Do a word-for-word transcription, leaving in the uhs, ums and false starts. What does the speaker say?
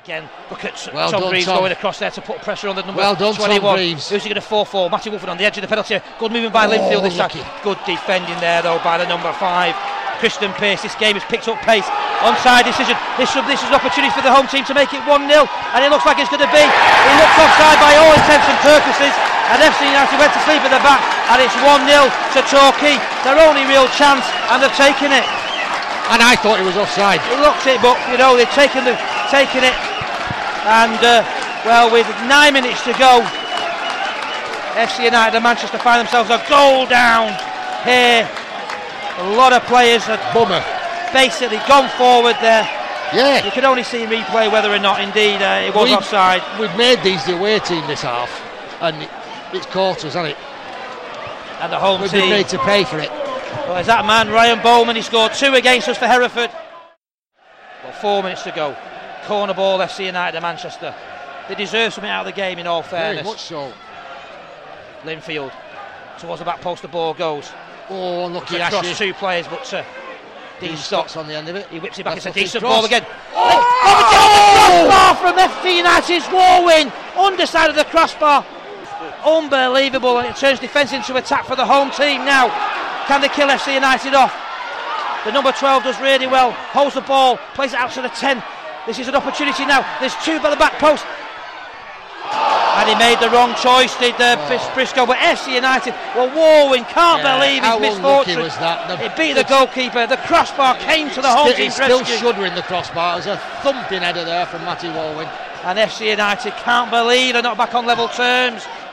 again, look at well Tom done, Greaves Tom. going across there to put pressure on the number well done, twenty-one. Tom Greaves. Who's he going to fall for? Matty Woolford on the edge of the penalty. Good moving by oh, Linfield this time. lucky. Good defending there though by the number five, Christian Pearce. This game has picked up pace. Onside decision. This, this is an opportunity for the home team to make it one nil, and it looks like it's going to be. He looks offside by all intents and purposes, and F C United went to sleep at the back, and it's one nil to Torquay. Their only real chance, and they've taken it. And I thought it was offside. It looks it, but you know they've taken the taken it, and uh, well, with nine minutes to go, F C United and Manchester find themselves a goal down here. A lot of players have Bummer. basically gone forward there. Yeah. You can only see in replay whether or not indeed uh, it was we've, offside. We've made these the away team this half, and it, it's caught us, hasn't it? And the home We've team. been made to pay for it. Well, there's that man, Ryan Bowman. He scored two against us for Hereford. Well, four minutes to go. Corner ball, F C United and Manchester. They deserve something out of the game, in all fairness. Very much so. Linfield towards the back post, the ball goes. Oh, unlucky Across Ashley. two players, but uh, Dean Dean stops. Stocks on the end of it. He whips it back. That's It's a lucky decent cross. ball again. Oh! Oh! Crossbar from F C United's Warwin. Underside of the crossbar. Unbelievable, and it turns defence into attack for the home team now. Can they kill F C United off? The number twelve does really well. Holds the ball, plays it out to the ten. This is an opportunity now. There's two by the back post. And he made the wrong choice, did uh, oh. Briscoe. But F C United, well, Warwin can't yeah, believe his how misfortune. unlucky was that? The, it beat the goalkeeper. The crossbar came to the home It's team's still rescue. shuddering the crossbar. There's a thumping header there from Matty Walwyn. And F C United can't believe they're not back on level terms.